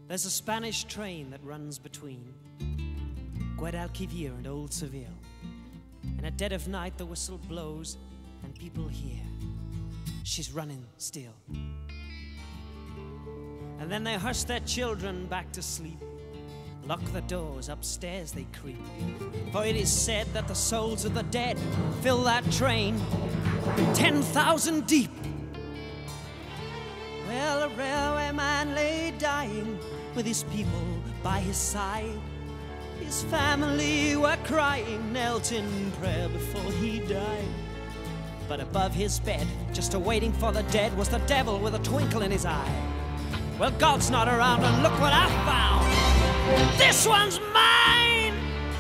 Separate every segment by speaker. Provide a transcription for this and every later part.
Speaker 1: There's a Spanish train that runs between Guadalquivir and Old Seville. And at dead of night the whistle blows and people hear she's running still. And then they hush their children back to sleep, lock the doors, upstairs they creep. For it is said that the souls of the dead fill that train 10,000 deep. Well, a railway man lay dying with his people by his side. His family were crying, knelt in prayer before he died. But above his bed, just awaiting for the dead, was the devil with a twinkle in his eye. Well, God's not around, and look what I found. This one's mine!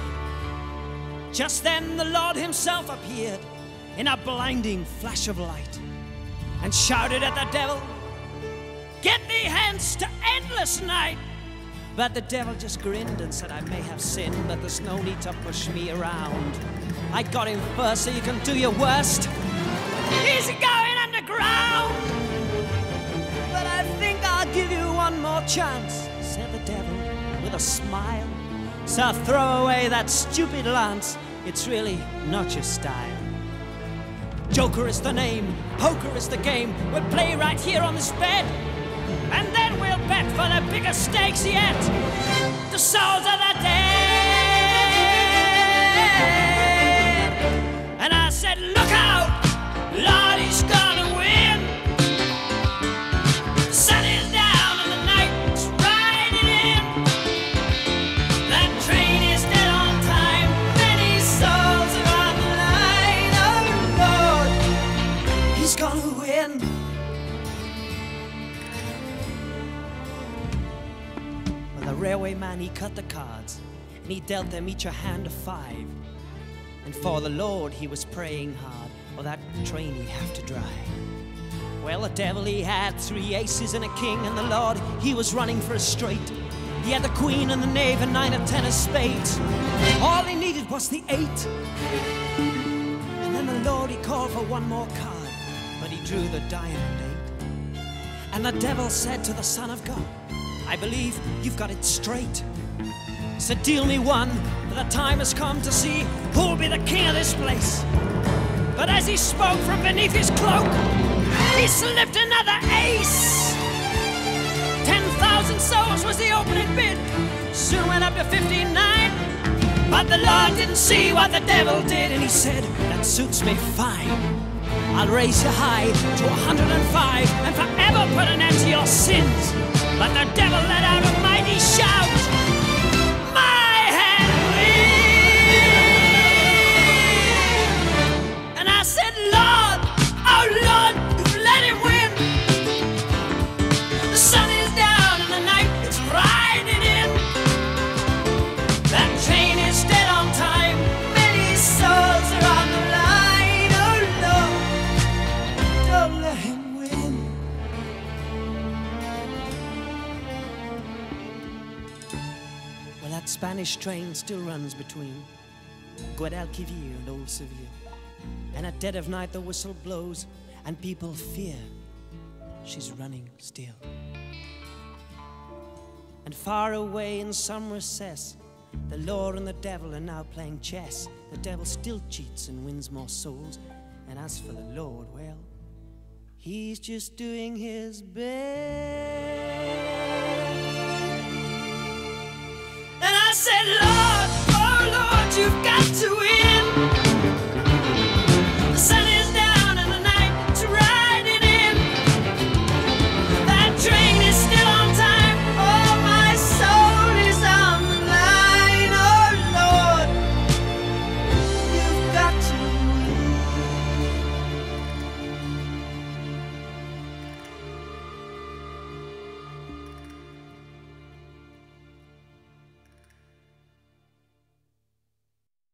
Speaker 1: Just then the Lord himself appeared in a blinding flash of light and shouted at the devil, "Get thee hence to endless night!" But the devil just grinned and said, "I may have sinned, but there's no need to push me around. I got him first, so you can do your worst. He's going underground. But I think I'll give you one more chance," said the devil with a smile. "So throw away that stupid lance. It's really not your style. Joker is the name, poker is the game. We'll play right here on this bed, and then we'll bet for the bigger stakes yet, the souls of the dead." And I said, "Look out, Lord, he's gonna win. The sun is down and the night's riding in. That train is dead on time, many souls are on the line. Oh Lord, he's gonna win." The railway man, he cut the cards, and he dealt them each a hand of 5. And for the Lord he was praying hard, or that train he'd have to drive. Well, the devil, he had 3 aces and a king, and the Lord, he was running for a straight. He had the queen and the knave and 9 or 10 of spades. All he needed was the 8. And then the Lord, he called for one more card, but he drew the diamond 8. And the devil said to the Son of God, "I believe you've got it straight. So deal me one, for the time has come to see who'll be the king of this place." But as he spoke from beneath his cloak, he slipped another ace. 10,000 souls was the opening bid, soon went up to 59. But the Lord didn't see what the devil did, and he said, "That suits me fine. I'll raise you high to 105 and forever put an end to your sins." But the devil let out a mighty shout, "My hand wins!" And I said, "Lord, oh Lord, let him win. The sun is down and the night is riding in. That train is dead on time, many souls are on the line. Oh Lord, don't let him win." Well, that Spanish train still runs between Guadalquivir and Old Seville. And at dead of night the whistle blows and people fear she's running still. And far away in some recess, the Lord and the devil are now playing chess. The devil still cheats and wins more souls. And as for the Lord, well, he's just doing his best. And I said, "Lord, oh Lord, you've got to win.